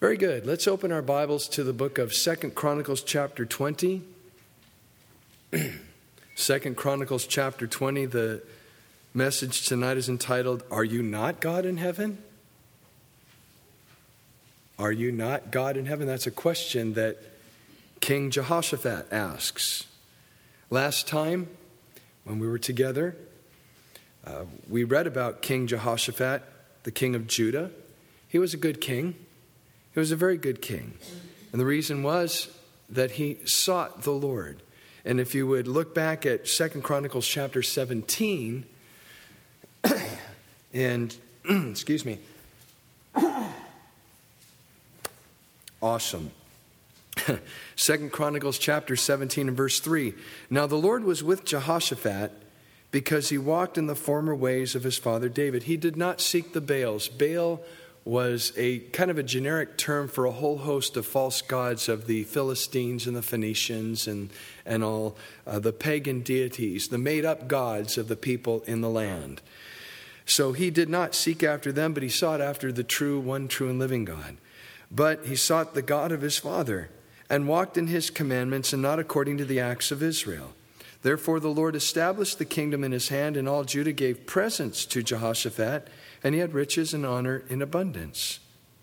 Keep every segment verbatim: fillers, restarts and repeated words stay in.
Very good. Let's open our Bibles to the book of Second Chronicles chapter twenty. Second Chronicles chapter twenty, the message tonight is entitled, Are You Not God in Heaven? Are you not God in heaven? That's a question that King Jehoshaphat asks. Last time, when we were together, uh, we read about King Jehoshaphat, the king of Judah. He was a good king. He was a very good king. And the reason was that he sought the Lord. And if you would look back at Second Chronicles chapter seventeen, and, excuse me, awesome. Second Chronicles chapter seventeen and verse three. Now the Lord was with Jehoshaphat because he walked in the former ways of his father David. He did not seek the Baals. Baal was a kind of a generic term for a whole host of false gods of the Philistines and the Phoenicians and, and all uh, the pagan deities, the made-up gods of the people in the land. So he did not seek after them, but he sought after the true, one true and living God. But he sought the God of his father and walked in his commandments and not according to the acts of Israel. Therefore the Lord established the kingdom in his hand, and all Judah gave presents to Jehoshaphat, and he had riches and honor in abundance.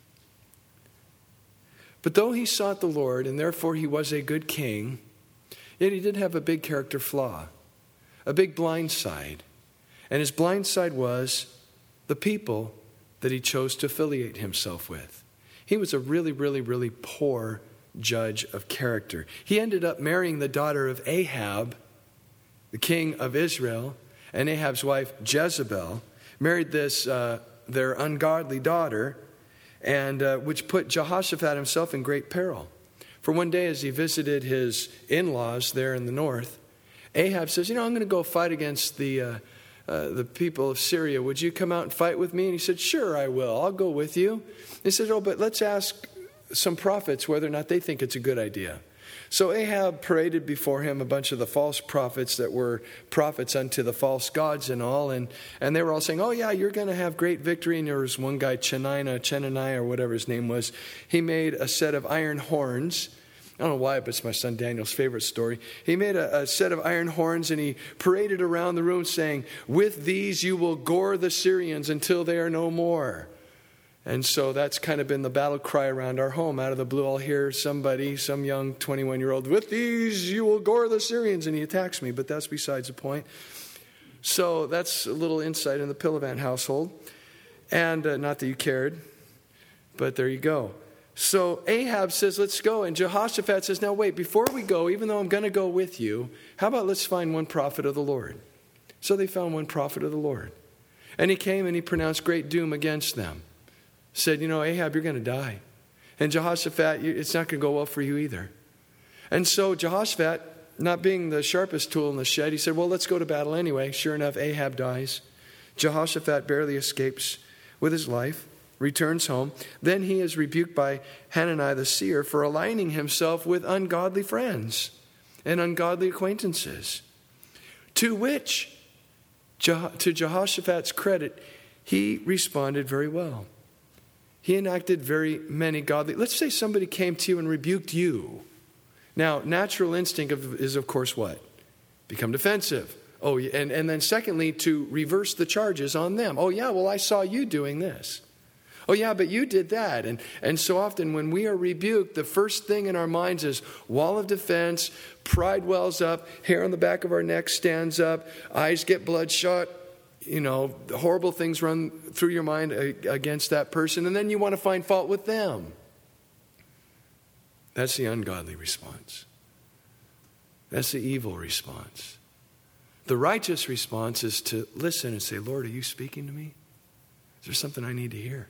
But though he sought the Lord, and therefore he was a good king, yet he did have a big character flaw, a big blind side. And his blind side was the people that he chose to affiliate himself with. He was a really, really, really poor judge of character. He ended up marrying the daughter of Ahab, the king of Israel, and Ahab's wife Jezebel married this uh, their ungodly daughter, and uh, which put Jehoshaphat himself in great peril. For one day, as he visited his in-laws there in the north, Ahab says, "You know, I'm going to go fight against the uh, uh, the people of Syria. Would you come out and fight with me?" And he said, "Sure, I will. I'll go with you." He said, "Oh, but let's ask some prophets whether or not they think it's a good idea." So Ahab paraded before him a bunch of the false prophets that were prophets unto the false gods and all. And, and they were all saying, "Oh, yeah, you're going to have great victory." And there was one guy, Chenaniah, Chenaniah, or whatever his name was. He made a set of iron horns. I don't know why, but it's my son Daniel's favorite story. He made a, a set of iron horns, and he paraded around the room saying, "With these you will gore the Syrians until they are no more." And so that's kind of been the battle cry around our home. Out of the blue, I'll hear somebody, some young twenty-one-year-old, "With these you will gore the Syrians," and he attacks me, but that's besides the point. So that's a little insight in the Pillavant household. And uh, not that you cared, but there you go. So Ahab says, "Let's go." And Jehoshaphat says, "Now wait, before we go, even though I'm going to go with you, how about let's find one prophet of the Lord?" So they found one prophet of the Lord. And he came and he pronounced great doom against them. Said, "You know, Ahab, you're going to die. And Jehoshaphat, it's not going to go well for you either." And so Jehoshaphat, not being the sharpest tool in the shed, he said, "Well, let's go to battle anyway." Sure enough, Ahab dies. Jehoshaphat barely escapes with his life, returns home. Then he is rebuked by Hananiah the seer for aligning himself with ungodly friends and ungodly acquaintances. To which, to Jehoshaphat's credit, he responded very well. He enacted very many godly. Let's say somebody came to you and rebuked you. Now, natural instinct of, is, of course, what? Become defensive. Oh, and, and then secondly, to reverse the charges on them. "Oh, yeah, well, I saw you doing this. Oh, yeah, but you did that." And, and so often when we are rebuked, the first thing in our minds is wall of defense, pride wells up, hair on the back of our neck stands up, eyes get bloodshot. You know, horrible things run through your mind against that person, and then you want to find fault with them. That's the ungodly response. That's the evil response. The righteous response is to listen and say, "Lord, are you speaking to me? Is there something I need to hear?"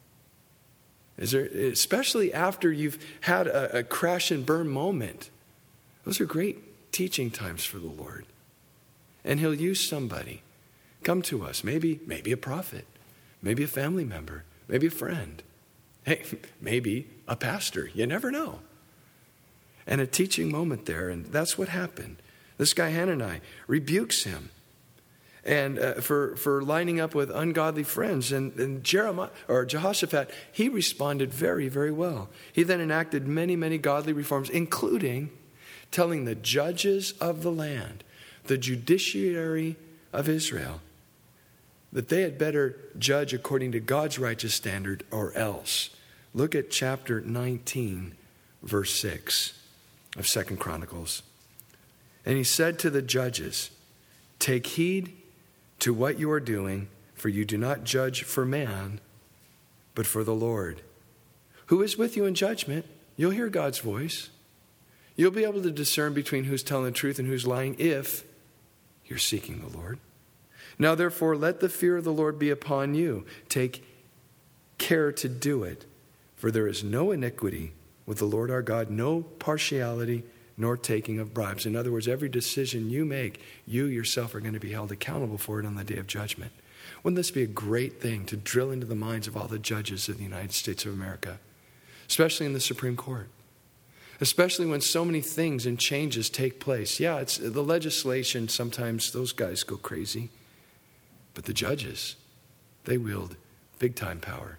Is there, especially after you've had a, a crash and burn moment. Those are great teaching times for the Lord. And he'll use somebody. Come to us. Maybe, maybe a prophet. Maybe a family member. Maybe a friend. Hey, maybe a pastor. You never know. And a teaching moment there. And that's what happened. This guy Hananiah rebukes him. and uh, for, for lining up with ungodly friends. And, and Jeremiah, or Jehoshaphat, he responded very, very well. He then enacted many, many godly reforms, including telling the judges of the land, the judiciary of Israel, that they had better judge according to God's righteous standard or else. Look at chapter nineteen, verse six of Second Chronicles. And he said to the judges, "Take heed to what you are doing, for you do not judge for man, but for the Lord, who is with you in judgment." You'll hear God's voice. You'll be able to discern between who's telling the truth and who's lying if you're seeking the Lord. "Now, therefore, let the fear of the Lord be upon you. Take care to do it, for there is no iniquity with the Lord our God, no partiality, nor taking of bribes." In other words, every decision you make, you yourself are going to be held accountable for it on the day of judgment. Wouldn't this be a great thing to drill into the minds of all the judges of the United States of America, especially in the Supreme Court? Especially when so many things and changes take place. Yeah, it's the legislation, sometimes those guys go crazy. But the judges, they wield big-time power.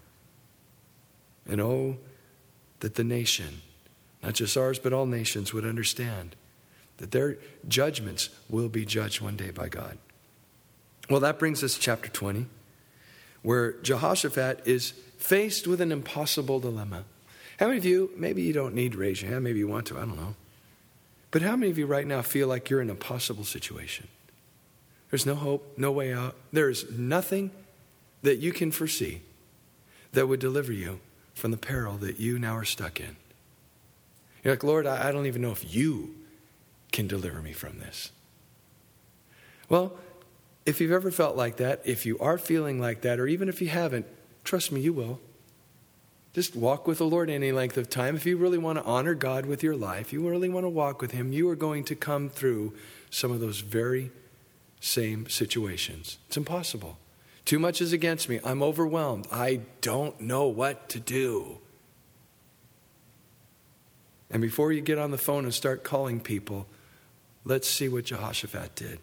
And oh, that the nation, not just ours, but all nations, would understand that their judgments will be judged one day by God. Well, that brings us to chapter twenty, where Jehoshaphat is faced with an impossible dilemma. How many of you, maybe you don't need to raise your hand, maybe you want to, I don't know. But how many of you right now feel like you're in an impossible situation? There's no hope, no way out. There's nothing that you can foresee that would deliver you from the peril that you now are stuck in. You're like, "Lord, I don't even know if you can deliver me from this." Well, if you've ever felt like that, if you are feeling like that, or even if you haven't, trust me, you will. Just walk with the Lord any length of time. If you really want to honor God with your life, you really want to walk with Him, you are going to come through some of those very same situations. It's impossible. Too much is against me. I'm overwhelmed. I don't know what to do. And before you get on the phone and start calling people, let's see what Jehoshaphat did.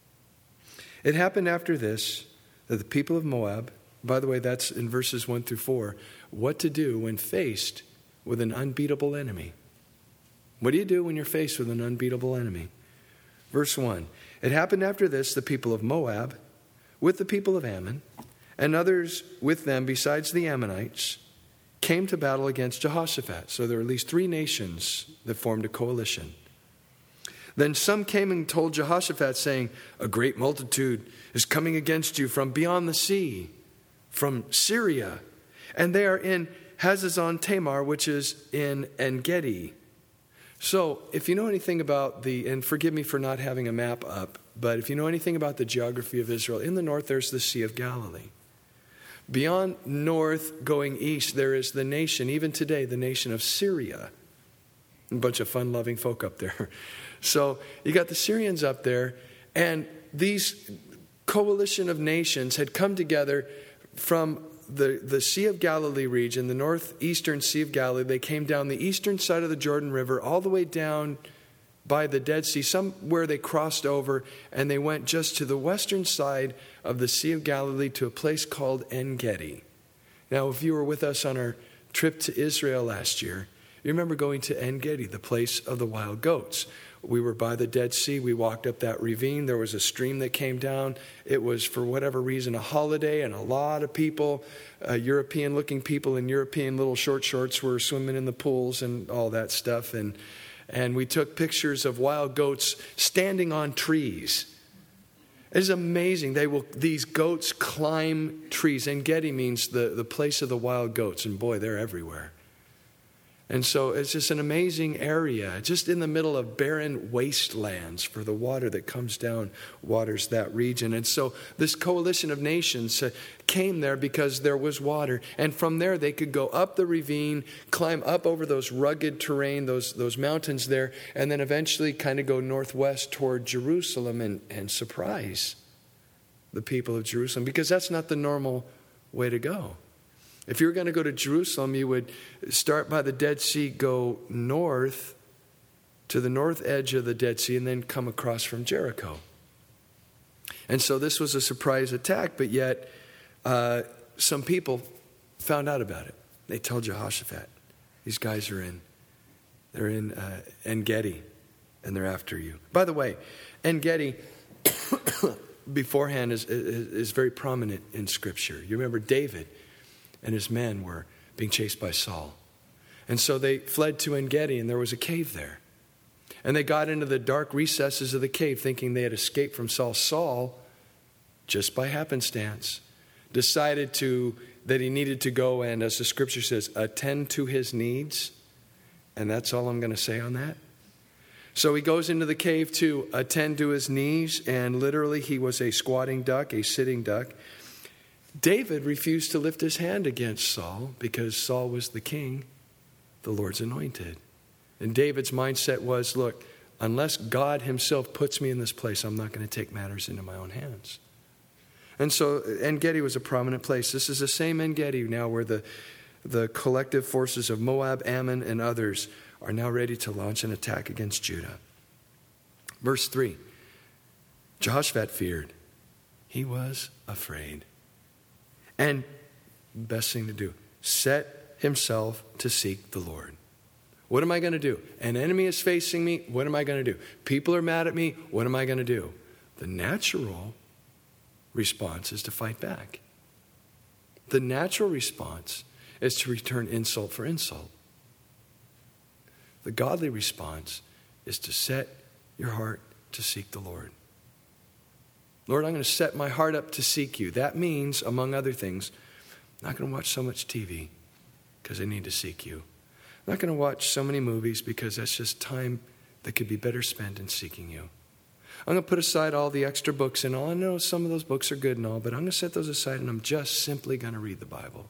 It happened after this that the people of Moab, by the way, that's in verses one through four, what to do when faced with an unbeatable enemy. What do you do when you're faced with an unbeatable enemy? Verse one, it happened after this, the people of Moab, with the people of Ammon, and others with them besides the Ammonites, came to battle against Jehoshaphat. So there were at least three nations that formed a coalition. Then some came and told Jehoshaphat, saying, "A great multitude is coming against you from beyond the sea, from Syria, and they are in Hazazon Tamar, which is in En-Gedi." So if you know anything about the, and forgive me for not having a map up, but if you know anything about the geography of Israel, in the north there's the Sea of Galilee. Beyond north, going east, there is the nation, even today, the nation of Syria. A bunch of fun-loving folk up there. So you got the Syrians up there, and these coalition of nations had come together from the, the Sea of Galilee region, the northeastern Sea of Galilee. They came down the eastern side of the Jordan River, all the way down by the Dead Sea, somewhere they crossed over, and they went just to the western side of the Sea of Galilee to a place called En-Gedi. Now, if you were with us on our trip to Israel last year, you remember going to En-Gedi, the place of the wild goats. We were by the Dead Sea. We walked up that ravine. There was a stream that came down. It was, for whatever reason, a holiday, and a lot of people, uh, European-looking people in European little short shorts, were swimming in the pools and all that stuff. And and we took pictures of wild goats standing on trees. It's amazing. They will; these goats climb trees. En-Gedi means the, the place of the wild goats, and boy, they're everywhere. And so it's just an amazing area, just in the middle of barren wastelands, for the water that comes down waters that region. And so this coalition of nations came there because there was water. And from there they could go up the ravine, climb up over those rugged terrain, those, those mountains there, and then eventually kind of go northwest toward Jerusalem and, and surprise the people of Jerusalem, because that's not the normal way to go. If you were going to go to Jerusalem, you would start by the Dead Sea, go north to the north edge of the Dead Sea, and then come across from Jericho. And so this was a surprise attack, but yet uh, some people found out about it. They told Jehoshaphat, these guys are in, they're in uh, En-Gedi, and they're after you. By the way, En-Gedi beforehand is, is, is very prominent in Scripture. You remember David and his men were being chased by Saul. And so they fled to En-Gedi, and there was a cave there. And they got into the dark recesses of the cave thinking they had escaped from Saul. Saul, just by happenstance, decided to that he needed to go and, as the Scripture says, attend to his needs. And that's all I'm going to say on that. So he goes into the cave to attend to his needs, and literally he was a squatting duck, a sitting duck. David refused to lift his hand against Saul because Saul was the king, the Lord's anointed. And David's mindset was, look, unless God himself puts me in this place, I'm not going to take matters into my own hands. And so En-Gedi was a prominent place. This is the same En-Gedi now where the, the collective forces of Moab, Ammon, and others are now ready to launch an attack against Judah. Verse three, Jehoshaphat feared. He was afraid. And best thing to do, set himself to seek the Lord. What am I going to do? An enemy is facing me. What am I going to do? People are mad at me. What am I going to do? The natural response is to fight back. The natural response is to return insult for insult. The godly response is to set your heart to seek the Lord. Lord, I'm going to set my heart up to seek you. That means, among other things, I'm not going to watch so much T V because I need to seek you. I'm not going to watch so many movies because that's just time that could be better spent in seeking you. I'm going to put aside all the extra books and all. I know some of those books are good and all, but I'm going to set those aside and I'm just simply going to read the Bible.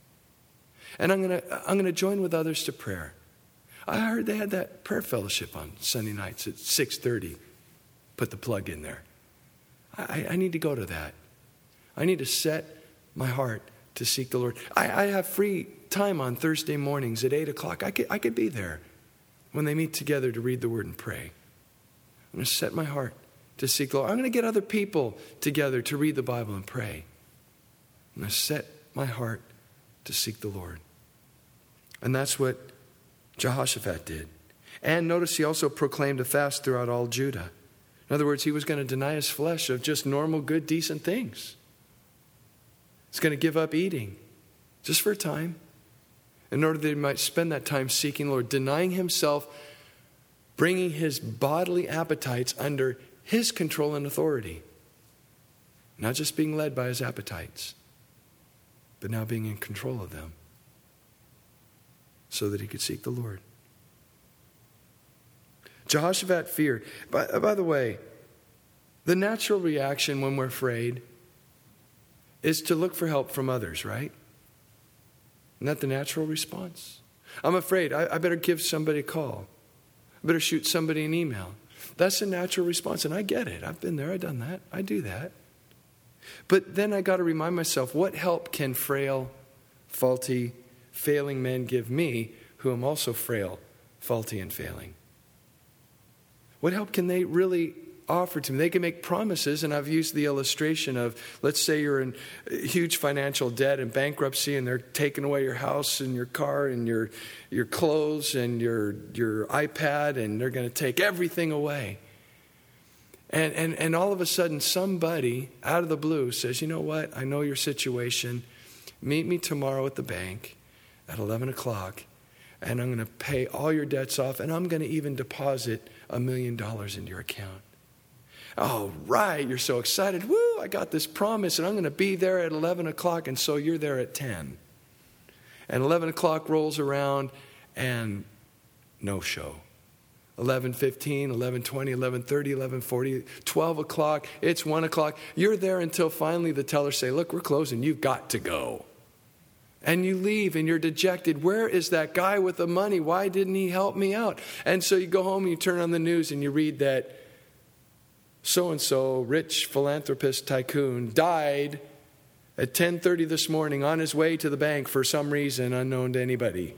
And I'm going to I'm going to join with others to prayer. I heard they had that prayer fellowship on Sunday nights at six thirty. Put the plug in there. I, I need to go to that. I need to set my heart to seek the Lord. I, I have free time on Thursday mornings at eight o'clock. I could, I could be there when they meet together to read the Word and pray. I'm going to set my heart to seek the Lord. I'm going to get other people together to read the Bible and pray. I'm going to set my heart to seek the Lord. And that's what Jehoshaphat did. And notice he also proclaimed a fast throughout all Judah. In other words, he was going to deny his flesh of just normal, good, decent things. He's going to give up eating just for a time in order that he might spend that time seeking the Lord, denying himself, bringing his bodily appetites under his control and authority. Not just being led by his appetites, but now being in control of them so that he could seek the Lord. Jehoshaphat feared. By, by the way, the natural reaction when we're afraid is to look for help from others, right? Isn't that the natural response? I'm afraid. I, I better give somebody a call. I better shoot somebody an email. That's a natural response, and I get it. I've been there. I've done that. I do that. But then I got to remind myself, what help can frail, faulty, failing men give me, who am also frail, faulty, and failing? What help can they really offer to me? They can make promises, and I've used the illustration of, let's say you're in huge financial debt and bankruptcy, and they're taking away your house and your car and your your clothes and your your iPad, and they're going to take everything away. And, and and all of a sudden, somebody out of the blue says, you know what? I know your situation. Meet me tomorrow at the bank at eleven o'clock, and I'm going to pay all your debts off, and I'm going to even deposit a million dollars into your account. Oh, right, you're so excited. Woo, I got this promise, and I'm going to be there at eleven o'clock, and so you're there at ten. And eleven o'clock rolls around, and no show. eleven fifteen, eleven twenty, eleven thirty, eleven forty, twelve o'clock, it's one o'clock. You're there until finally the tellers say, look, we're closing, you've got to go. And you leave and you're dejected. Where is that guy with the money? Why didn't he help me out? And so you go home and you turn on the news and you read that so-and-so, rich philanthropist tycoon, died at ten thirty this morning on his way to the bank for some reason unknown to anybody.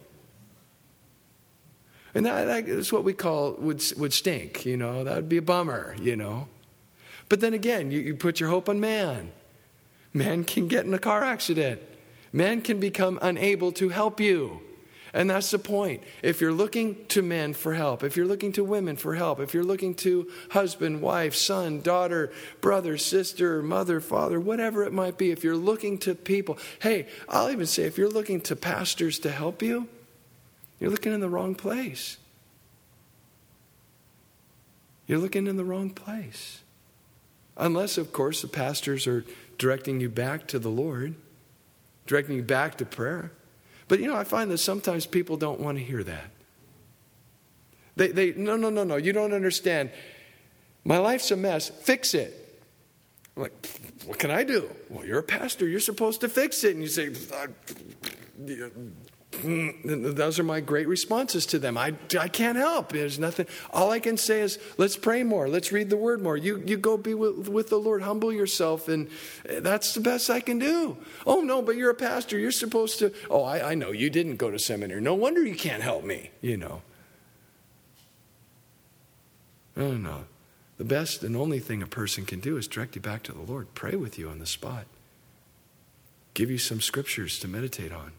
And that, that's what we call would, would stink, you know. That would be a bummer, you know. But then again, you, you put your hope on man. Man can get in a car accident. Man can become unable to help you. And that's the point. If you're looking to men for help, if you're looking to women for help, if you're looking to husband, wife, son, daughter, brother, sister, mother, father, whatever it might be, if you're looking to people, hey, I'll even say if you're looking to pastors to help you, you're looking in the wrong place. You're looking in the wrong place. Unless, of course, the pastors are directing you back to the Lord, directing you back to prayer. But, you know, I find that sometimes people don't want to hear that. They, they, no, no, no, no, you don't understand. My life's a mess. Fix it. I'm like, what can I do? Well, you're a pastor. You're supposed to fix it. And you say, those are my great responses to them. I, I can't help. There's nothing. All I can say is, let's pray more. Let's read the word more. You, you go be with, with the Lord. Humble yourself. And that's the best I can do. Oh, no, but you're a pastor. You're supposed to. Oh, I, I know. You didn't go to seminary. No wonder you can't help me, you know. No, no. The best and only thing a person can do is direct you back to the Lord. Pray with you on the spot. Give you some scriptures to meditate on.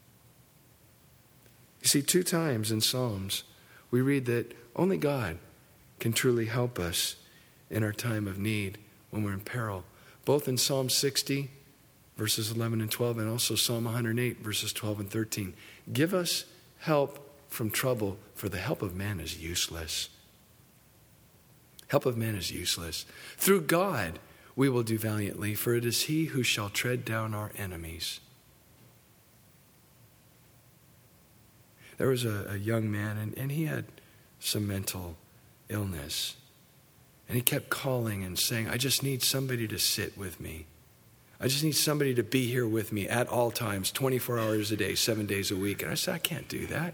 You see, two times in Psalms, we read that only God can truly help us in our time of need when we're in peril. Both in Psalm sixty, verses eleven and twelve, and also Psalm one hundred eight, verses twelve and thirteen. Give us help from trouble, for the help of man is useless. Help of man is useless. Through God we will do valiantly, for it is he who shall tread down our enemies. There was a, a young man, and, and he had some mental illness. And he kept calling and saying, I just need somebody to sit with me. I just need somebody to be here with me at all times, twenty-four hours a day, seven days a week. And I said, I can't do that.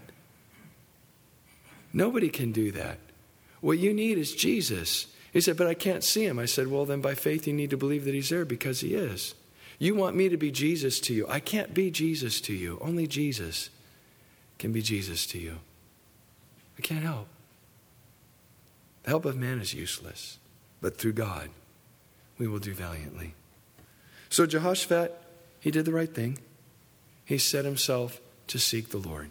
Nobody can do that. What you need is Jesus. He said, but I can't see him. I said, well, then by faith you need to believe that he's there, because he is. You want me to be Jesus to you. I can't be Jesus to you. Only Jesus can be Jesus to you. I can't help. The help of man is useless, but through God we will do valiantly. So Jehoshaphat, he did the right thing. He set himself to seek the Lord.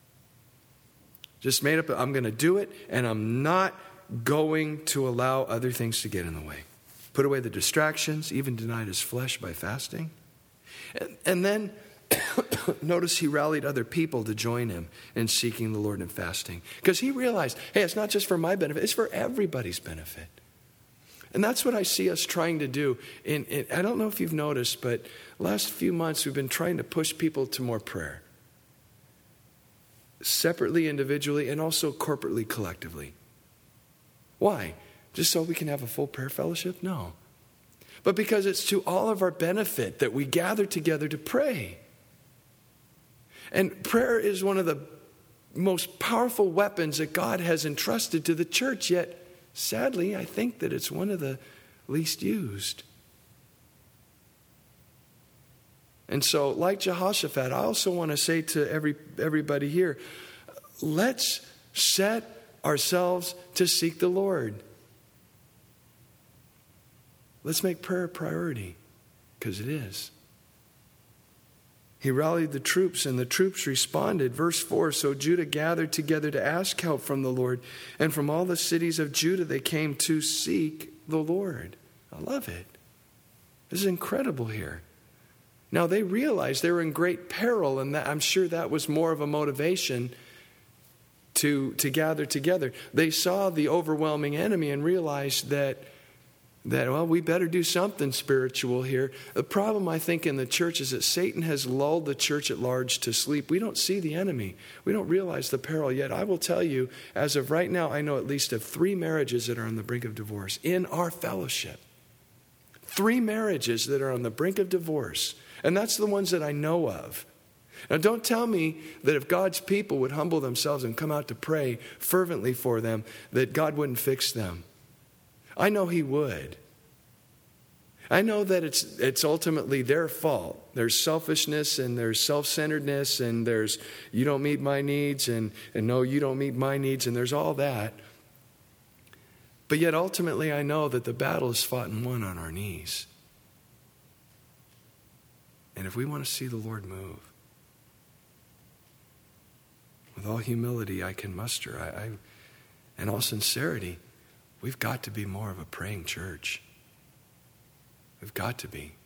Just made up, I'm going to do it, and I'm not going to allow other things to get in the way. Put away the distractions, even denied his flesh by fasting. And, and then notice he rallied other people to join him in seeking the Lord and fasting. Because he realized, hey, it's not just for my benefit, it's for everybody's benefit. And that's what I see us trying to do. In, in, I don't know if you've noticed, but last few months we've been trying to push people to more prayer. Separately, individually, and also corporately, collectively. Why? Just so we can have a full prayer fellowship? No. But because it's to all of our benefit that we gather together to pray. And prayer is one of the most powerful weapons that God has entrusted to the church, yet sadly, I think that it's one of the least used. And so, like Jehoshaphat, I also want to say to every everybody here, let's set ourselves to seek the Lord. Let's make prayer a priority, because it is. He rallied the troops, and the troops responded. Verse four, so Judah gathered together to ask help from the Lord, and from all the cities of Judah they came to seek the Lord. I love it. This is incredible here. Now they realized they were in great peril, and that, I'm sure that was more of a motivation to, to gather together. They saw the overwhelming enemy and realized that That, well, we better do something spiritual here. The problem, I think, in the church is that Satan has lulled the church at large to sleep. We don't see the enemy. We don't realize the peril yet. I will tell you, as of right now, I know at least of three marriages that are on the brink of divorce in our fellowship. Three marriages that are on the brink of divorce. And that's the ones that I know of. Now, don't tell me that if God's people would humble themselves and come out to pray fervently for them, that God wouldn't fix them. I know he would. I know that it's it's ultimately their fault. There's selfishness and there's self-centeredness and there's you don't meet my needs and, and no, you don't meet my needs and there's all that. But yet ultimately I know that the battle is fought and won on our knees. And if we want to see the Lord move, with all humility I can muster, I, I, and all sincerity, we've got to be more of a praying church. We've got to be.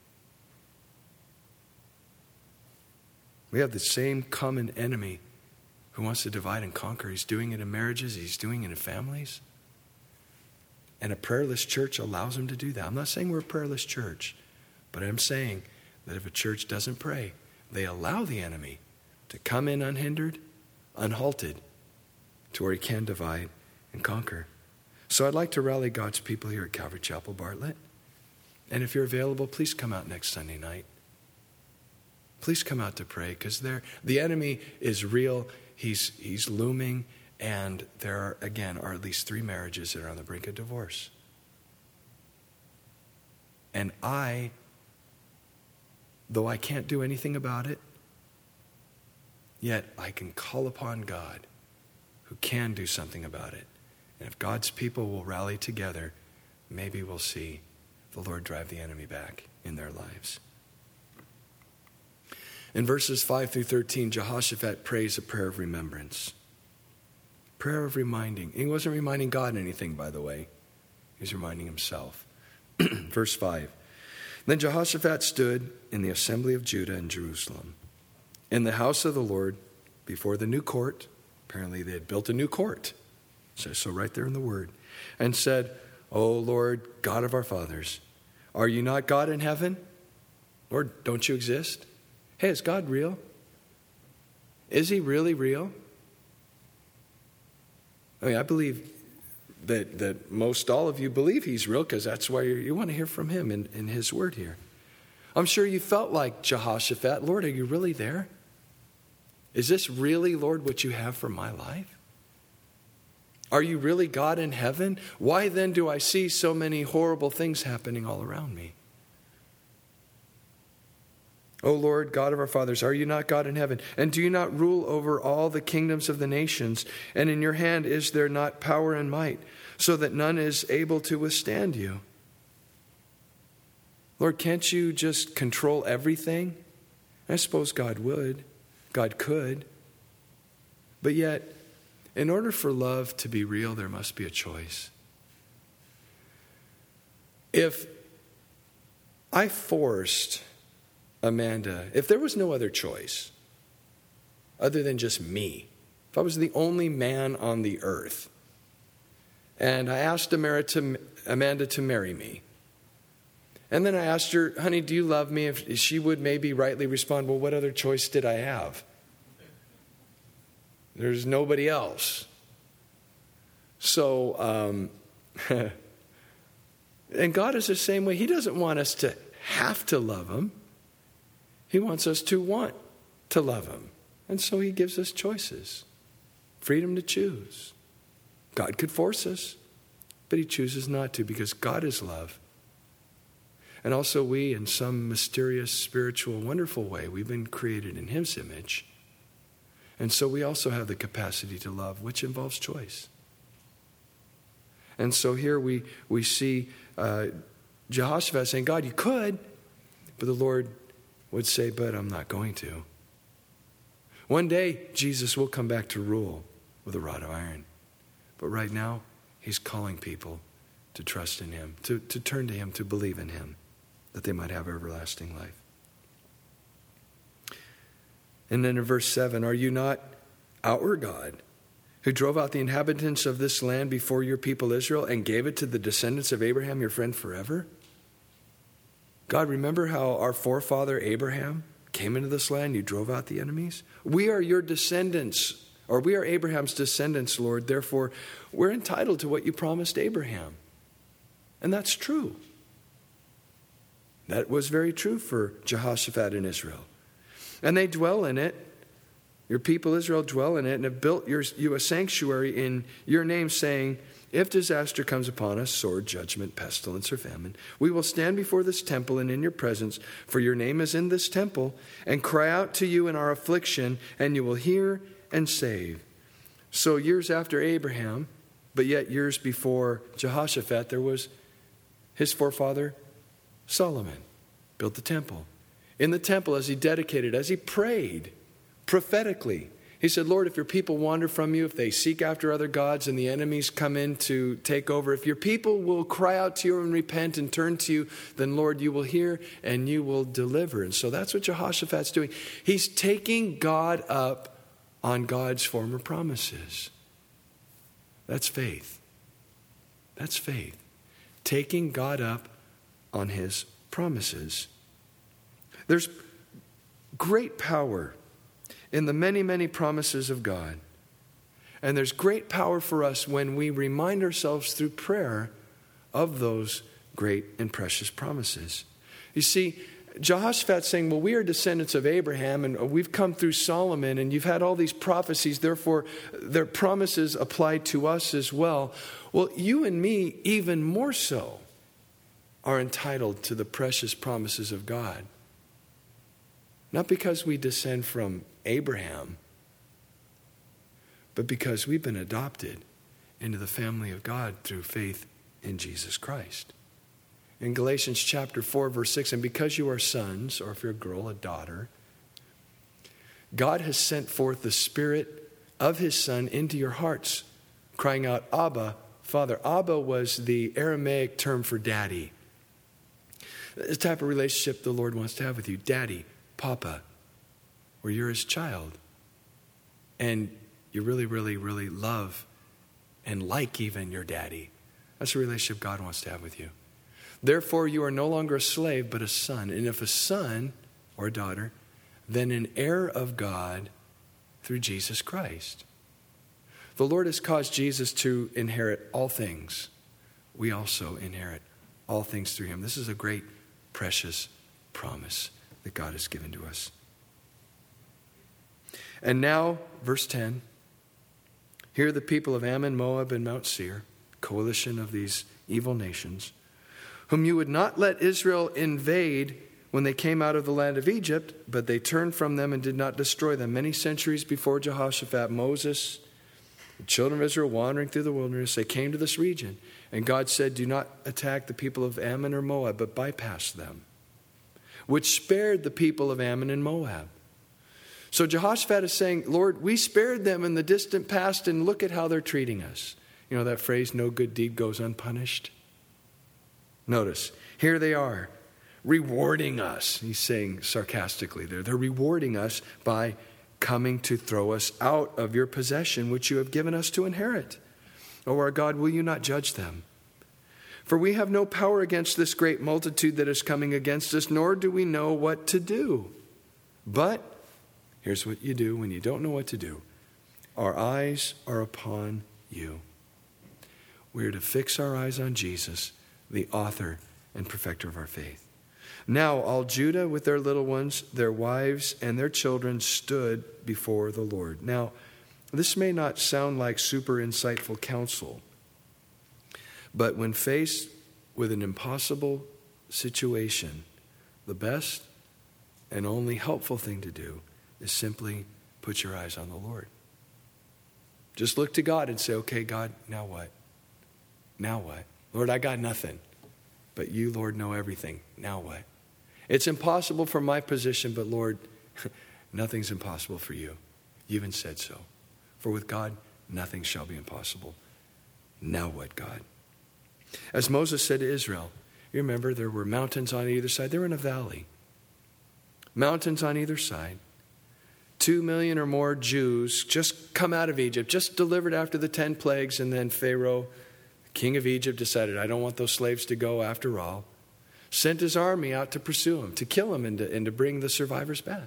We have the same common enemy who wants to divide and conquer. He's doing it in marriages. He's doing it in families. And a prayerless church allows him to do that. I'm not saying we're a prayerless church, but I'm saying that if a church doesn't pray, they allow the enemy to come in unhindered, unhalted, to where he can divide and conquer. So I'd like to rally God's people here at Calvary Chapel Bartlett. And if you're available, please come out next Sunday night. Please come out to pray, because the enemy is real. He's, he's looming. And there are, again, are at least three marriages that are on the brink of divorce. And I, though I can't do anything about it, yet I can call upon God who can do something about it. And if God's people will rally together, maybe we'll see the Lord drive the enemy back in their lives. In verses five through thirteen, Jehoshaphat prays a prayer of remembrance. Prayer of reminding. He wasn't reminding God anything, by the way. He was reminding himself. Verse five. Then Jehoshaphat stood in the assembly of Judah and Jerusalem, in the house of the Lord, before the new court. Apparently they had built a new court. So, so right there in the word. And said, O Lord, God of our fathers, are you not God in heaven? Lord, don't you exist? Hey, is God real? Is he really real? I mean, I believe that, that most all of you believe he's real, because that's why you, you want to hear from him in, in his word here. I'm sure you felt like Jehoshaphat. Lord, are you really there? Is this really, Lord, what you have for my life? Are you really God in heaven? Why then do I see so many horrible things happening all around me? O Lord, God of our fathers, are you not God in heaven? And do you not rule over all the kingdoms of the nations? And in your hand is there not power and might, so that none is able to withstand you? Lord, can't you just control everything? I suppose God would. God could. But yet, in order for love to be real, there must be a choice. If I forced Amanda, if there was no other choice other than just me, if I was the only man on the earth, and I asked Amanda to, Amanda to marry me, and then I asked her, honey, do you love me? If she would maybe rightly respond, well, what other choice did I have? There's nobody else. So, um, and God is the same way. He doesn't want us to have to love him. He wants us to want to love him. And so he gives us choices. Freedom to choose. God could force us, but he chooses not to, because God is love. And also we, in some mysterious, spiritual, wonderful way, we've been created in his image. And so we also have the capacity to love, which involves choice. And so here we, we see uh, Jehoshaphat saying, God, you could, but the Lord would say, but I'm not going to. One day, Jesus will come back to rule with a rod of iron. But right now, he's calling people to trust in him, to, to turn to him, to believe in him, that they might have everlasting life. And then in verse seven, are you not our God, who drove out the inhabitants of this land before your people Israel and gave it to the descendants of Abraham, your friend, forever? God, remember how our forefather Abraham came into this land? You drove out the enemies. We are your descendants, or we are Abraham's descendants, Lord. Therefore, we're entitled to what you promised Abraham. And that's true. That was very true for Jehoshaphat and Israel. And they dwell in it. Your people Israel dwell in it and have built your, you a sanctuary in your name, saying, if disaster comes upon us, sword, judgment, pestilence, or famine, we will stand before this temple and in your presence, for your name is in this temple, and cry out to you in our affliction, and you will hear and save. So years after Abraham, But yet years before Jehoshaphat, there was his forefather Solomon built the temple. In the temple, as he dedicated, as he prayed prophetically, he said, Lord, if your people wander from you, if they seek after other gods and the enemies come in to take over, if your people will cry out to you and repent and turn to you, then Lord, you will hear and you will deliver. And so that's what Jehoshaphat's doing. He's taking God up on God's former promises. That's faith. That's faith. Taking God up on his promises. There's great power in the many, many promises of God. And there's great power for us when we remind ourselves through prayer of those great and precious promises. You see, Jehoshaphat's saying, well, we are descendants of Abraham and we've come through Solomon and you've had all these prophecies, therefore their promises apply to us as well. Well, you and me, even more so, are entitled to the precious promises of God. Not because we descend from Abraham, but because we've been adopted into the family of God through faith in Jesus Christ. In Galatians chapter four, verse six, and because you are sons, or if you're a girl, a daughter, God has sent forth the Spirit of his Son into your hearts, crying out, Abba, Father. Abba was the Aramaic term for daddy. The type of relationship the Lord wants to have with you. Daddy, Papa, where you're his child. And you really, really, really love and like even your daddy. That's the relationship God wants to have with you. Therefore, you are no longer a slave, but a son. And if a son or a daughter, then an heir of God through Jesus Christ. The Lord has caused Jesus to inherit all things. We also inherit all things through him. This is a great, precious promise that God has given to us. And now, verse ten. Here are the people of Ammon, Moab, and Mount Seir, coalition of these evil nations, whom you would not let Israel invade when they came out of the land of Egypt, but they turned from them and did not destroy them. Many centuries before Jehoshaphat, Moses, the children of Israel wandering through the wilderness, they came to this region. And God said, do not attack the people of Ammon or Moab, but bypass them, which spared the people of Ammon and Moab. So Jehoshaphat is saying, Lord, we spared them in the distant past, and look at how they're treating us. You know that phrase, no good deed goes unpunished? Notice, here they are, rewarding us. He's saying sarcastically there. They're rewarding us by coming to throw us out of your possession, which you have given us to inherit. O our God, will you not judge them? For we have no power against this great multitude that is coming against us, nor do we know what to do. But here's what you do when you don't know what to do. Our eyes are upon you. We are to fix our eyes on Jesus, the author and perfecter of our faith. Now all Judah with their little ones, their wives, and their children stood before the Lord. Now, this may not sound like super insightful counsel, but when faced with an impossible situation, the best and only helpful thing to do is simply put your eyes on the Lord. Just look to God and say, okay, God, now what? Now what? Lord, I got nothing. But you, Lord, know everything. Now what? It's impossible from my position, but Lord, nothing's impossible for you. You even said so. For with God, nothing shall be impossible. Now what, God? As Moses said to Israel, you remember there were mountains on either side. They were in a valley. Mountains on either side. Two million or more Jews just come out of Egypt, just delivered after the ten plagues, and then Pharaoh, king of Egypt, decided, I don't want those slaves to go after all. Sent his army out to pursue them, to kill them, and to, and to bring the survivors back.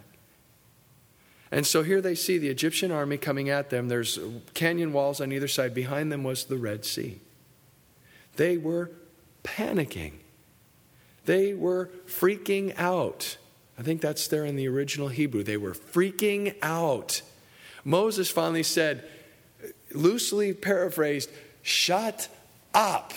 And so here they see the Egyptian army coming at them. There's canyon walls on either side. Behind them was the Red Sea. They were panicking. They were freaking out. I think that's there in the original Hebrew. They were freaking out. Moses finally said, loosely paraphrased, shut up.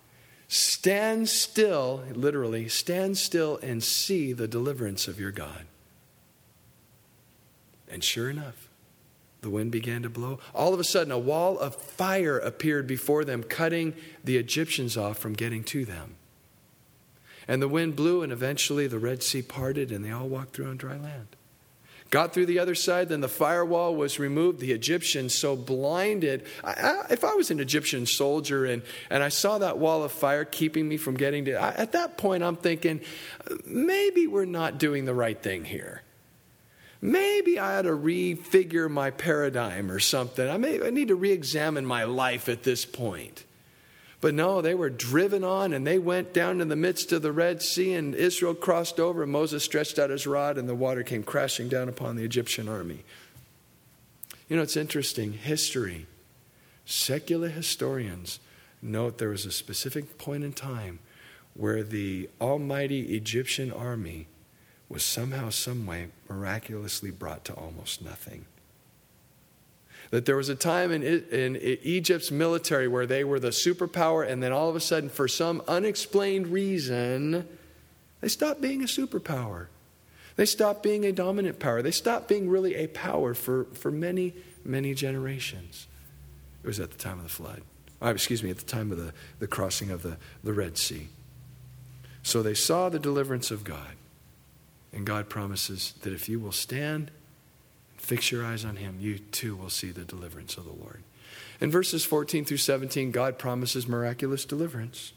Stand still, literally, stand still and see the deliverance of your God. And sure enough, The wind began to blow. All of a sudden, a wall of fire appeared before them, cutting the Egyptians off from getting to them. And the wind blew, and eventually the Red Sea parted, and they all walked through on dry land. Got through the other side, then the firewall was removed. The Egyptians, so blinded. I, I, if I was an Egyptian soldier and, and I saw that wall of fire keeping me from getting to... I, at that point, I'm thinking, maybe we're not doing the right thing here. Maybe I ought to refigure my paradigm or something. I, may, I need to re-examine my life at this point. But no, they were driven on, and they went down in the midst of the Red Sea, and Israel crossed over, and Moses stretched out his rod, and the water came crashing down upon the Egyptian army. You know, it's interesting. History, secular historians note there was a specific point in time where the almighty Egyptian army was somehow, some way, miraculously brought to almost nothing. That there was a time in, in Egypt's military where they were the superpower, and then all of a sudden, for some unexplained reason, they stopped being a superpower. They stopped being a dominant power. They stopped being really a power for, for many, many generations. It was at the time of the flood. Oh, excuse me, at the time of the, the crossing of the, the Red Sea. So they saw the deliverance of God. And God promises that if you will stand, fix your eyes on him, you too will see the deliverance of the Lord. In verses fourteen through seventeen, God promises miraculous deliverance.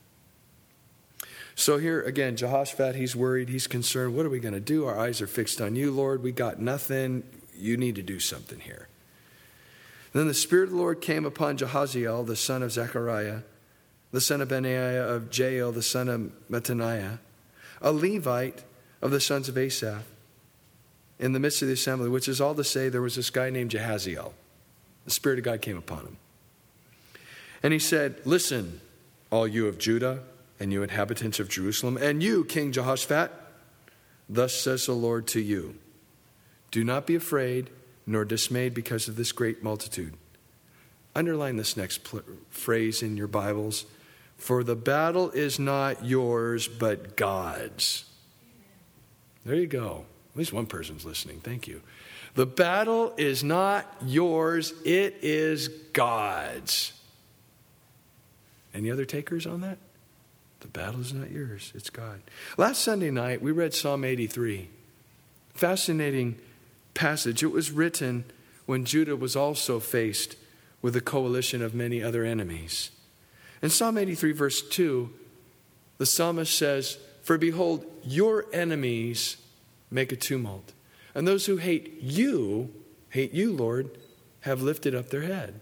So here again, Jehoshaphat, he's worried, he's concerned. What are we going to do? Our eyes are fixed on you, Lord. We got nothing. You need to do something here. And then the Spirit of the Lord came upon Jehaziel, the son of Zechariah, the son of Benaiah of Jael, the son of Mattaniah, a Levite of the sons of Asaph, in the midst of the assembly, which is all to say there was this guy named Jehaziel. The Spirit of God came upon him. And he said, listen, all you of Judah and you inhabitants of Jerusalem, and you, King Jehoshaphat, thus says the Lord to you, do not be afraid nor dismayed because of this great multitude. Underline this next pl- phrase in your Bibles. For the battle is not yours, but God's. There you go. At least one person's listening. Thank you. The battle is not yours. It is God's. Any other takers on that? The battle is not yours. It's God. Last Sunday night, we read Psalm eighty-three. Fascinating passage. It was written when Judah was also faced with a coalition of many other enemies. In Psalm eighty-three, verse two, the psalmist says, for behold, your enemies make a tumult, and those who hate you, hate you, Lord, have lifted up their head.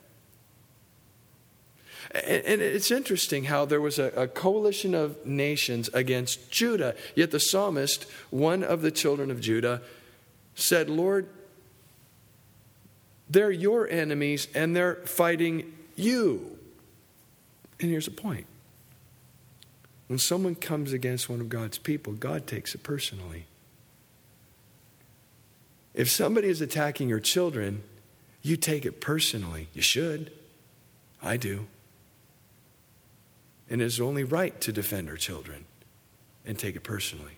And it's interesting how there was a coalition of nations against Judah, yet the psalmist, one of the children of Judah, said, Lord, they're your enemies and they're fighting you. And here's the point. When someone comes against one of God's people, God takes it personally. If somebody is attacking your children, you take it personally. You should. I do. And it is only right to defend our children and take it personally.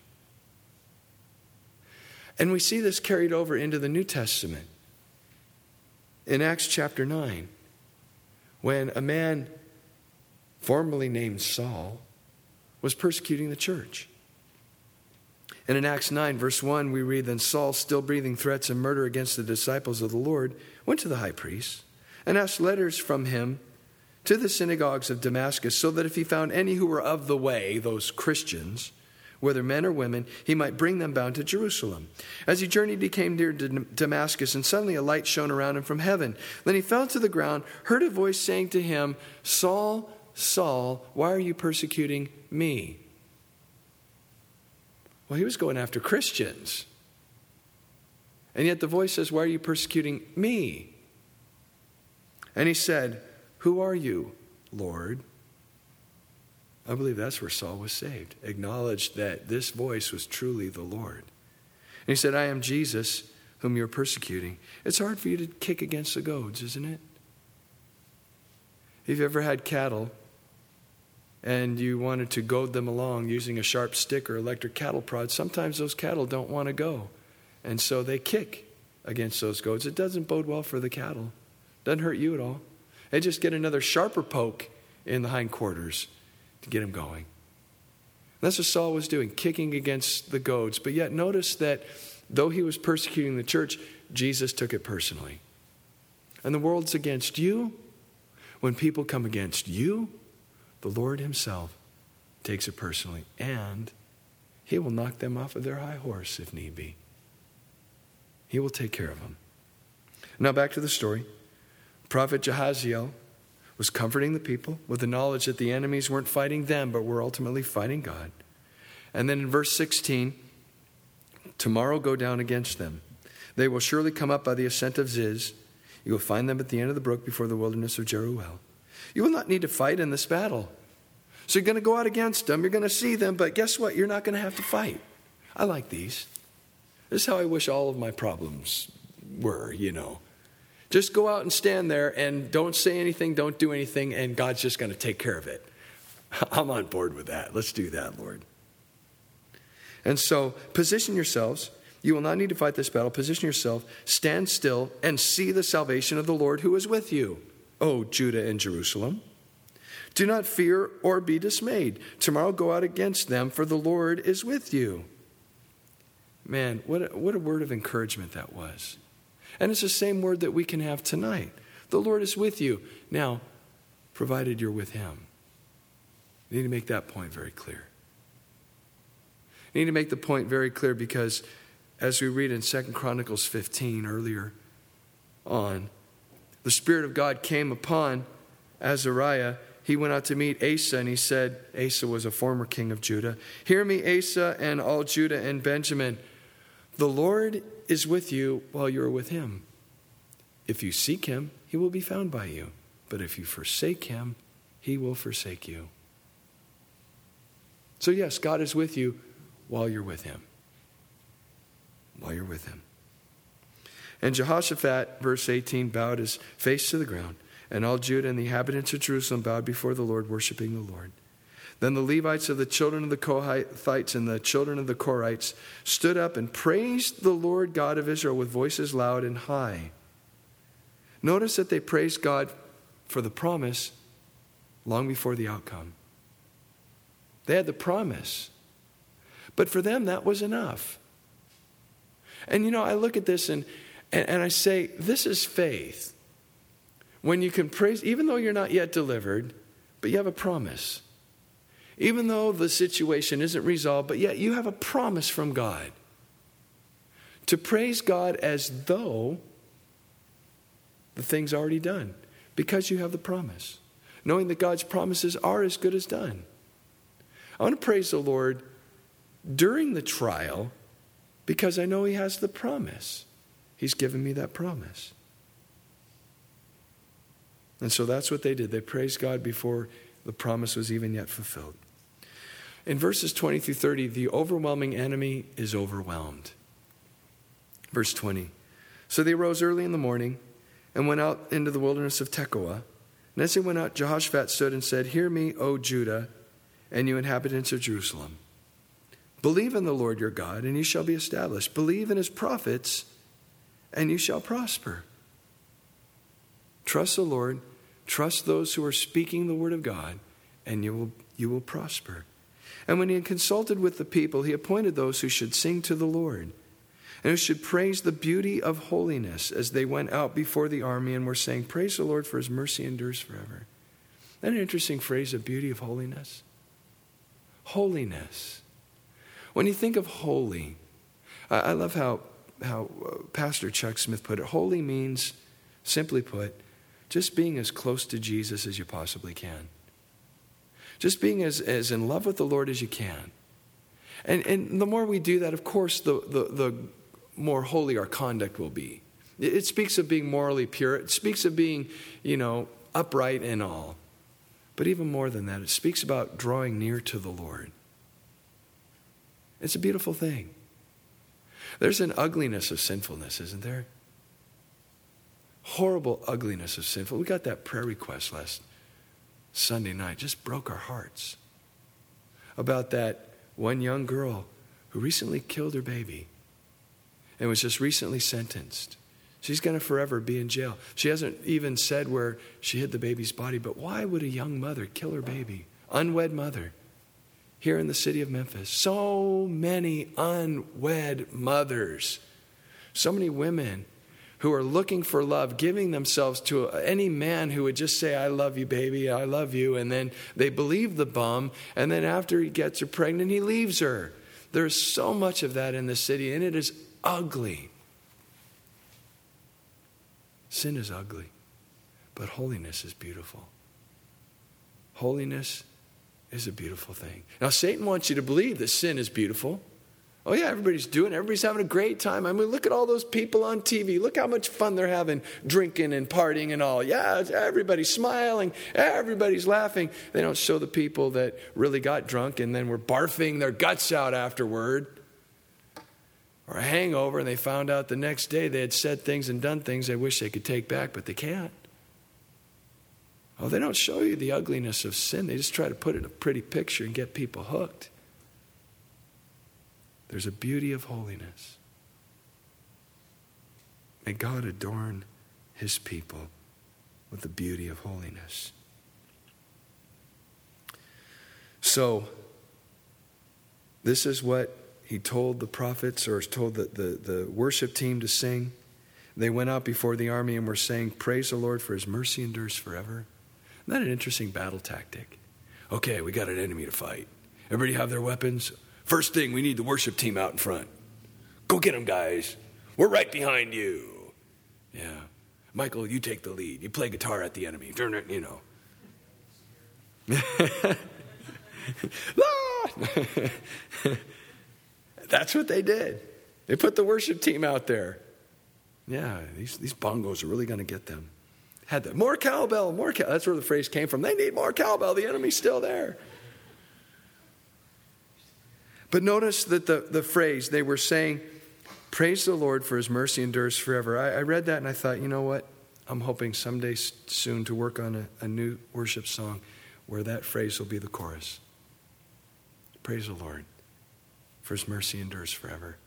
And we see this carried over into the New Testament. In Acts chapter nine, when a man formerly named Saul was persecuting the church. And in Acts nine, verse one, we read, then Saul, still breathing threats and murder against the disciples of the Lord, went to the high priest and asked letters from him to the synagogues of Damascus, so that if he found any who were of the way, those Christians, whether men or women, he might bring them bound to Jerusalem. As he journeyed, he came near to Damascus, and suddenly a light shone around him from heaven. Then he fell to the ground, heard a voice saying to him, Saul, Saul, why are you persecuting me? Well, he was going after Christians. And yet the voice says, why are you persecuting me? And he said, who are you, Lord? I believe that's where Saul was saved. Acknowledged that this voice was truly the Lord. And he said, I am Jesus, whom you're persecuting. It's hard for you to kick against the goads, isn't it? Have you ever had cattle and you wanted to goad them along using a sharp stick or electric cattle prod? Sometimes those cattle don't want to go. And so they kick against those goats, it doesn't bode well for the cattle. Doesn't hurt you at all. They just get another sharper poke in the hindquarters to get him going. That's what Saul was doing, kicking against the goads. But yet notice that though he was persecuting the church, Jesus took it personally. And the world's against you. When people come against you, the Lord himself takes it personally. And he will knock them off of their high horse if need be. He will take care of them. Now back to the story. Prophet Jahaziel was comforting the people with the knowledge that the enemies weren't fighting them, but were ultimately fighting God. And then in verse sixteen, tomorrow go down against them. They will surely come up by the ascent of Ziz. You will find them at the end of the brook before the wilderness of Jeruel. You will not need to fight in this battle. So you're going to go out against them. You're going to see them, but guess what? You're not going to have to fight. I like these. This is how I wish all of my problems were, you know. Just go out and stand there and don't say anything, don't do anything, and God's just going to take care of it. I'm on board with that. Let's do that, Lord. And so position yourselves. You will not need to fight this battle. Position yourself, stand still, and see the salvation of the Lord who is with you, O Judah and Jerusalem. Do not fear or be dismayed. Tomorrow go out against them, for the Lord is with you. Man, what a, what a word of encouragement that was. And it's the same word that we can have tonight. The Lord is with you. Now, provided you're with him. You need to make that point very clear. You need to make the point very clear because as we read in Second Chronicles fifteen earlier on, the Spirit of God came upon Azariah. He went out to meet Asa, and he said, Asa was a former king of Judah. Hear me, Asa, and all Judah and Benjamin. The Lord is with you while you are with him. If you seek him, he will be found by you. But if you forsake him, he will forsake you. So yes, God is with you while you're with him. While you're with him. And Jehoshaphat, verse eighteen, bowed his face to the ground. And all Judah and the inhabitants of Jerusalem bowed before the Lord, worshiping the Lord. Then the Levites of the children of the Kohathites and the children of the Korites stood up and praised the Lord God of Israel with voices loud and high. Notice that they praised God for the promise long before the outcome. They had the promise. But for them, that was enough. And you know, I look at this and, and, and I say, this is faith. When you can praise, even though you're not yet delivered, but you have a promise. Even though the situation isn't resolved, but yet you have a promise from God. To praise God as though the thing's already done. Because you have the promise. Knowing that God's promises are as good as done. I want to praise the Lord during the trial because I know he has the promise. He's given me that promise. And so that's what they did. They praised God before the promise was even yet fulfilled. In verses twenty through thirty, the overwhelming enemy is overwhelmed. Verse twenty. So they rose early in the morning and went out into the wilderness of Tekoa. And as they went out, Jehoshaphat stood and said, Hear me, O Judah, and you inhabitants of Jerusalem. Believe in the Lord your God, and you shall be established. Believe in his prophets, and you shall prosper. Trust the Lord. Trust those who are speaking the word of God, and you will, you will prosper. And when he had consulted with the people, he appointed those who should sing to the Lord, and who should praise the beauty of holiness as they went out before the army and were saying, Praise the Lord, for his mercy endures forever. Isn't that an interesting phrase, the beauty of holiness? Holiness. When you think of holy, I love how, how Pastor Chuck Smith put it. Holy means, simply put, just being as close to Jesus as you possibly can. Just being as, as in love with the Lord as you can. And, and the more we do that, of course, the, the, the more holy our conduct will be. It, it speaks of being morally pure. It speaks of being, you know, upright and all. But even more than that, it speaks about drawing near to the Lord. It's a beautiful thing. There's an ugliness of sinfulness, isn't there? Horrible ugliness of sinful. We got that prayer request last Sunday night. Just broke our hearts. About that one young girl who recently killed her baby. and was just recently sentenced. She's going to forever be in jail. She hasn't even said where she hid the baby's body, but why would a young mother kill her baby? Unwed mother. Here in the city of Memphis. So many unwed mothers. So many women who are looking for love, giving themselves to any man who would just say, I love you, baby, I love you. And then they believe the bum. And then after he gets her pregnant, he leaves her. There's so much of that in the city, and it is ugly. Sin is ugly, but holiness is beautiful. Holiness is a beautiful thing. Now, Satan wants you to believe that sin is beautiful. Oh, yeah, everybody's doing it. Everybody's having a great time. I mean, look at all those people on T V. Look how much fun they're having, drinking and partying and all. Yeah, everybody's smiling. Everybody's laughing. They don't show the people that really got drunk and then were barfing their guts out afterward. Or a hangover, and they found out the next day they had said things and done things they wish they could take back, but they can't. Oh, they don't show you the ugliness of sin. They just try to put it in a pretty picture and get people hooked. There's a beauty of holiness. May God adorn his people with the beauty of holiness. So, this is what he told the prophets, or told the, the, the worship team to sing. They went out before the army and were saying, praise the Lord, for his mercy endures forever. Isn't that an interesting battle tactic? Okay, we got an enemy to fight. Everybody have their weapons? First thing, we need the worship team out in front. Go get them, guys. We're right behind you. Yeah. Michael, you take the lead. You play guitar at the enemy. Turn it, you know. That's what they did. They put the worship team out there. Yeah, these, these bongos are really going to get them. Had the more cowbell, more cow. That's where the phrase came from. They need more cowbell. The enemy's still there. But notice that the, the phrase, they were saying, praise the Lord, for his mercy endures forever. I, I read that and I thought, you know what? I'm hoping someday soon to work on a, a new worship song where that phrase will be the chorus. Praise the Lord, for his mercy endures forever.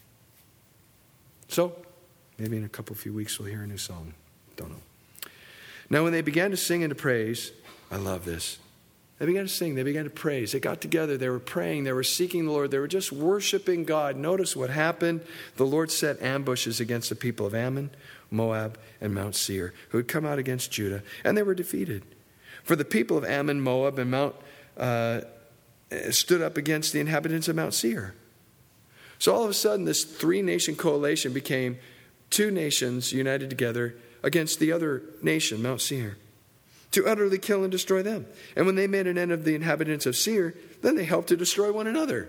So, maybe in a couple few weeks we'll hear a new song. Don't know. Now when they began to sing and to praise, I love this. They began to sing, they began to praise. They got together, they were praying, they were seeking the Lord, they were just worshiping God. Notice what happened. The Lord set ambushes against the people of Ammon, Moab, and Mount Seir, who had come out against Judah, and they were defeated. For the people of Ammon, Moab, and Mount uh, stood up against the inhabitants of Mount Seir. So all of a sudden, this three-nation coalition became two nations united together against the other nation, Mount Seir, to utterly kill and destroy them. And when they made an end of the inhabitants of Seir, then they helped to destroy one another.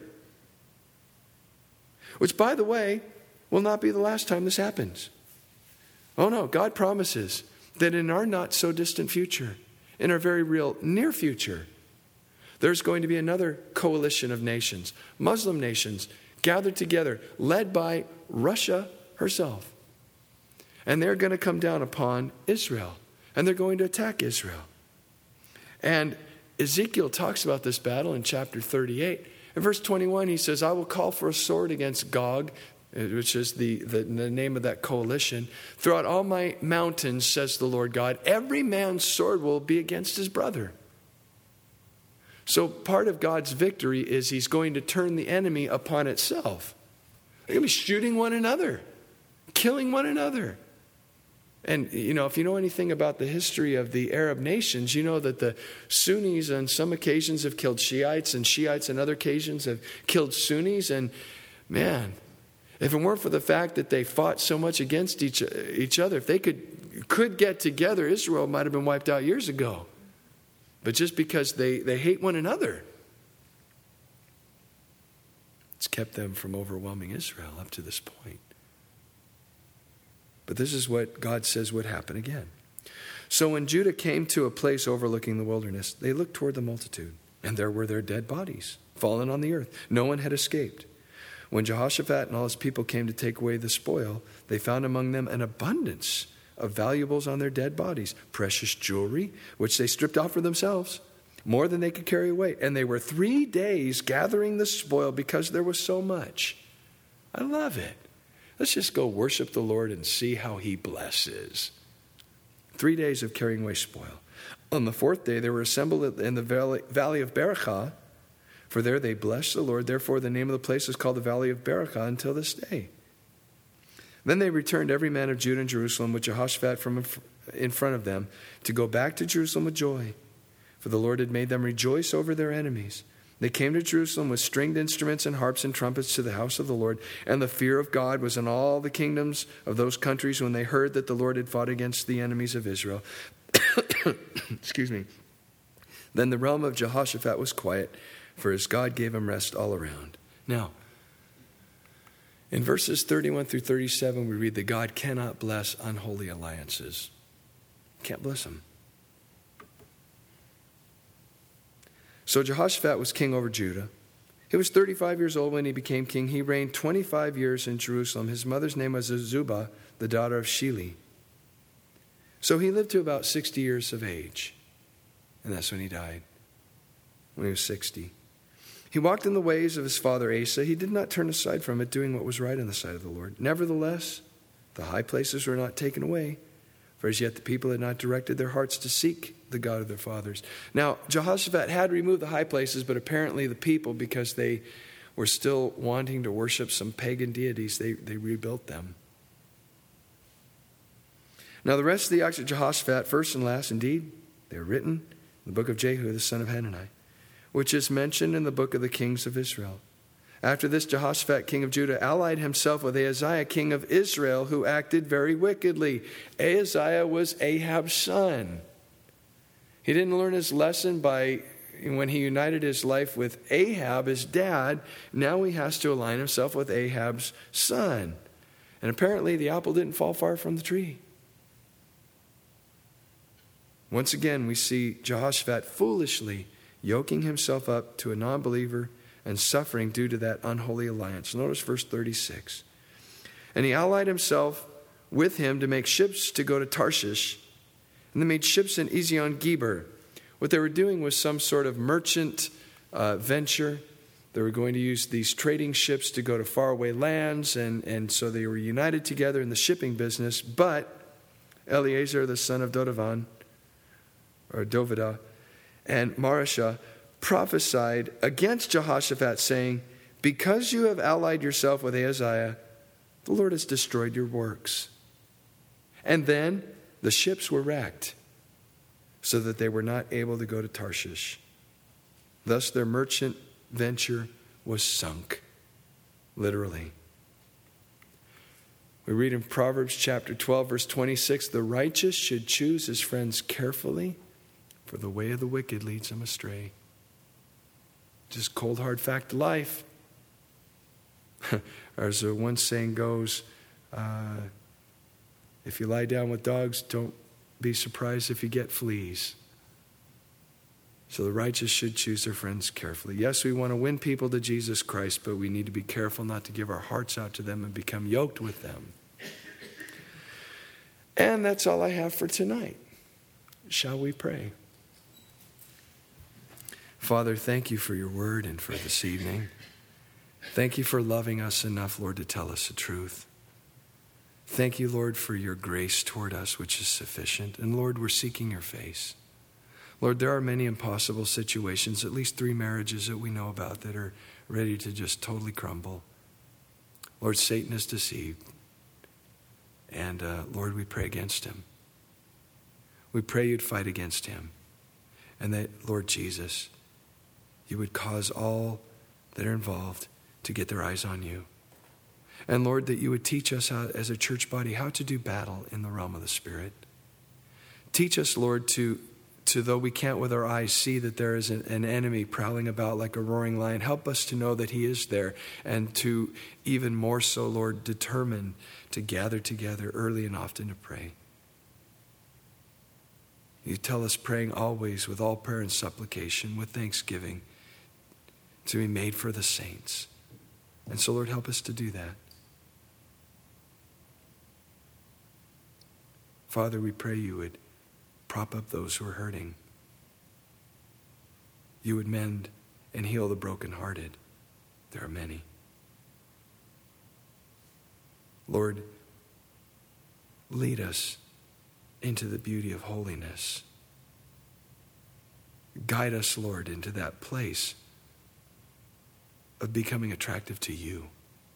Which, by the way, will not be the last time this happens. Oh no, God promises that in our not so distant future, in our very real near future, there's going to be another coalition of nations, Muslim nations, gathered together, led by Russia herself. And they're going to come down upon Israel. And they're going to attack Israel. And Ezekiel talks about this battle in chapter thirty-eight. In verse twenty-one, he says, I will call for a sword against Gog, which is the, the, the name of that coalition. Throughout all my mountains, says the Lord God, every man's sword will be against his brother. So part of God's victory is he's going to turn the enemy upon itself. They're going to be shooting one another, killing one another. And, you know, if you know anything about the history of the Arab nations, you know that the Sunnis on some occasions have killed Shiites, and Shiites on other occasions have killed Sunnis. And, man, if it weren't for the fact that they fought so much against each, each other, if they could, could get together, Israel might have been wiped out years ago. But just because they, they hate one another, it's kept them from overwhelming Israel up to this point. But this is what God says would happen again. So when Judah came to a place overlooking the wilderness, they looked toward the multitude, and there were their dead bodies, fallen on the earth. No one had escaped. When Jehoshaphat and all his people came to take away the spoil, they found among them an abundance of valuables on their dead bodies, precious jewelry, which they stripped off for themselves, more than they could carry away. And they were three days gathering the spoil because there was so much. I love it. Let's just go worship the Lord and see how he blesses. Three days of carrying away spoil. On the fourth day, they were assembled in the valley, valley of Berachah, for there they blessed the Lord. Therefore, the name of the place is called the Valley of Berachah until this day. Then they returned, every man of Judah and Jerusalem, with Jehoshaphat from in front of them, to go back to Jerusalem with joy. For the Lord had made them rejoice over their enemies. They came to Jerusalem with stringed instruments and harps and trumpets to the house of the Lord. And the fear of God was in all the kingdoms of those countries when they heard that the Lord had fought against the enemies of Israel. Excuse me. Then the realm of Jehoshaphat was quiet, for his God gave him rest all around. Now, in verses thirty-one through thirty-seven, we read that God cannot bless unholy alliances. Can't bless them. So Jehoshaphat was king over Judah. He was thirty-five years old when he became king. He reigned twenty-five years in Jerusalem. His mother's name was Azubah, the daughter of Shili. So he lived to about sixty years of age. And that's when he died, when he was sixty. He walked in the ways of his father Asa. He did not turn aside from it, doing what was right in the sight of the Lord. Nevertheless, the high places were not taken away, for as yet the people had not directed their hearts to seek the God of their fathers. Now, Jehoshaphat had removed the high places, but apparently the people, because they were still wanting to worship some pagan deities, they, they rebuilt them. Now, the rest of the acts of Jehoshaphat, first and last, indeed, they are written in the book of Jehu, the son of Hanani, which is mentioned in the book of the kings of Israel. After this, Jehoshaphat, king of Judah, allied himself with Ahaziah, king of Israel, who acted very wickedly. Ahaziah was Ahab's son. He didn't learn his lesson by when he united his life with Ahab, his dad. Now he has to align himself with Ahab's son. And apparently the apple didn't fall far from the tree. Once again, we see Jehoshaphat foolishly yoking himself up to a non-believer and suffering due to that unholy alliance. Notice verse thirty-six. And he allied himself with him to make ships to go to Tarshish, and they made ships in Ezion-Geber. What they were doing was some sort of merchant uh, venture. They were going to use these trading ships to go to faraway lands, and, and so they were united together in the shipping business. But Eleazar, the son of Dodavan, or Dovidah, and Marashah prophesied against Jehoshaphat, saying, because you have allied yourself with Ahaziah, the Lord has destroyed your works. And then the ships were wrecked, so that they were not able to go to Tarshish. Thus their merchant venture was sunk, literally. We read in Proverbs chapter twelve, verse twenty-six, the righteous should choose his friends carefully, for the way of the wicked leads them astray. Just cold, hard fact of life. Or as one saying goes, uh, if you lie down with dogs, don't be surprised if you get fleas. So the righteous should choose their friends carefully. Yes, we want to win people to Jesus Christ, but we need to be careful not to give our hearts out to them and become yoked with them. And that's all I have for tonight. Shall we pray? Father, thank you for your word and for this evening. Thank you for loving us enough, Lord, to tell us the truth. Thank you, Lord, for your grace toward us, which is sufficient. And Lord, we're seeking your face. Lord, there are many impossible situations, at least three marriages that we know about that are ready to just totally crumble. Lord, Satan is deceived. And uh, Lord, we pray against him. We pray you'd fight against him. And that, Lord Jesus, you would cause all that are involved to get their eyes on you. And Lord, that you would teach us how, as a church body, how to do battle in the realm of the Spirit. Teach us, Lord, to, to though we can't with our eyes see that there is an, an enemy prowling about like a roaring lion, help us to know that he is there, and to even more so, Lord, determine to gather together early and often to pray. You tell us praying always with all prayer and supplication, with thanksgiving, to be made for the saints. And so, Lord, help us to do that. Father, we pray you would prop up those who are hurting. You would mend and heal the brokenhearted. There are many. Lord, lead us into the beauty of holiness. Guide us, Lord, into that place of becoming attractive to you.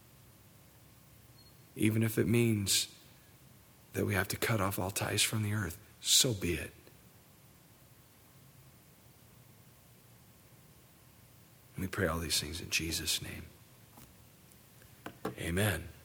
Even if it means that we have to cut off all ties from the earth, so be it. We pray all these things in Jesus' name. Amen.